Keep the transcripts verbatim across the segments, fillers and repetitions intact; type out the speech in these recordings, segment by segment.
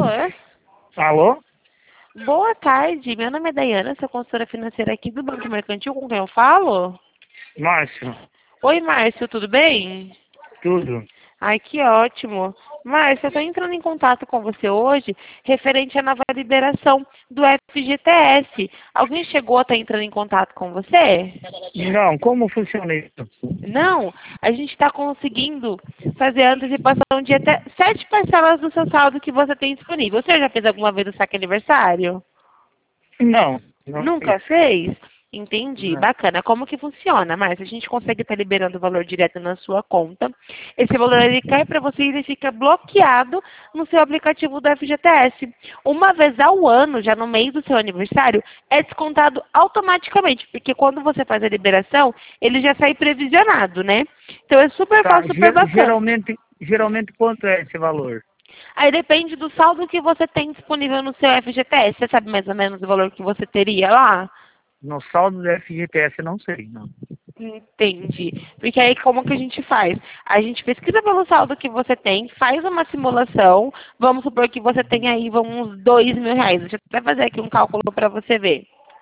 favor. Alô? Boa tarde, meu nome é Dayana, sou consultora financeira aqui do Banco Mercantil, com quem eu falo? Márcio, Oi, Márcio, tudo bem? tudo. Ai, que ótimo. Márcio, eu estou entrando em contato com você hoje referente à nova liberação do F G T S. Alguém chegou a estar entrando em contato com você? Não, como funciona isso? Não, a gente está conseguindo fazer a antecipação de até sete parcelas do seu saldo que você tem disponível. Você já fez alguma vez o saque aniversário? Não, não Nunca fiz. fez? Entendi, Não. bacana. Como que funciona, Márcia? A gente consegue estar liberando o valor direto na sua conta. Esse valor ele cai para você e ele fica bloqueado no seu aplicativo do F G T S. Uma vez ao ano, já no mês do seu aniversário, é descontado automaticamente, porque quando você faz a liberação, ele já sai previsionado, né? Então é super Tá, fácil, super ge- bacana. geralmente, geralmente quanto é esse valor? Aí depende do saldo que você tem disponível no seu F G T S. Você sabe mais ou menos o valor que você teria lá? No saldo do F G T S não sei, não. Entendi. Porque aí como que a gente faz? A gente pesquisa pelo saldo que você tem, faz uma simulação, vamos supor que você tem aí vamos, uns dois mil reais. Deixa eu até fazer aqui um cálculo para você ver.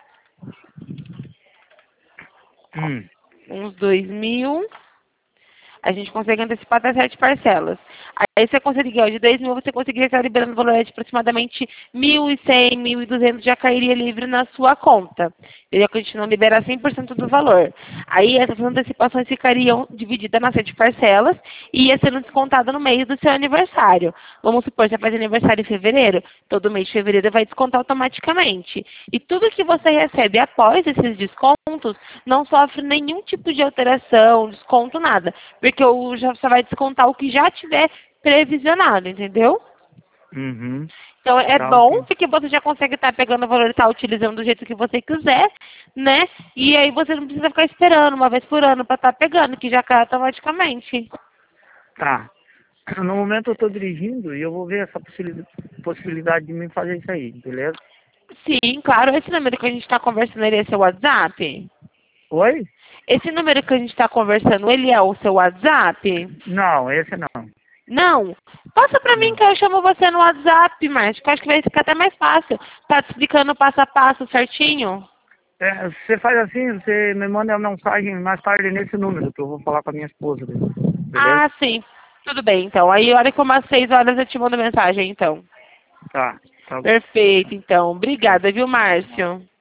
Hum, Uns dois mil. A gente consegue antecipar até sete parcelas. Aí você conseguiria, de dois mil, você conseguiria estar liberando o valor de aproximadamente mil e cem, mil e duzentos já cairia livre na sua conta. Teria que a gente não liberar cem por cento do valor. Aí essas antecipações ficariam divididas nas sete parcelas e ia sendo descontada no mês do seu aniversário. Vamos supor, você faz aniversário em fevereiro, todo mês de fevereiro vai descontar automaticamente. E tudo que você recebe após esses descontos não sofre nenhum tipo de alteração, desconto, nada. Porque o, já, você vai descontar o que já tiver previsionado, entendeu? uhum, Então é tá bom, ok. porque você já consegue estar pegando o valor e estar utilizando do jeito que você quiser, né? E aí você não precisa ficar esperando uma vez por ano para estar pegando, que já cai automaticamente. Tá. No momento eu estou dirigindo e eu vou ver essa possili- possibilidade de me fazer isso aí, beleza? Sim, claro. Esse número que a gente está conversando, ele é seu WhatsApp? Oi? Esse número que a gente está conversando, ele é o seu WhatsApp? Não, esse não. Não. Passa pra mim Não. que eu chamo você no WhatsApp, Márcio, que eu acho que vai ficar até mais fácil. Tá te explicando passo a passo certinho? É, você faz assim, você me manda uma mensagem mais tarde nesse número, que eu vou falar com a minha esposa, beleza? Ah, sim. Tudo bem, então. Aí, a hora que umas seis horas eu te mando mensagem, então. Tá, tá bom. Perfeito, então. Obrigada, viu, Márcio?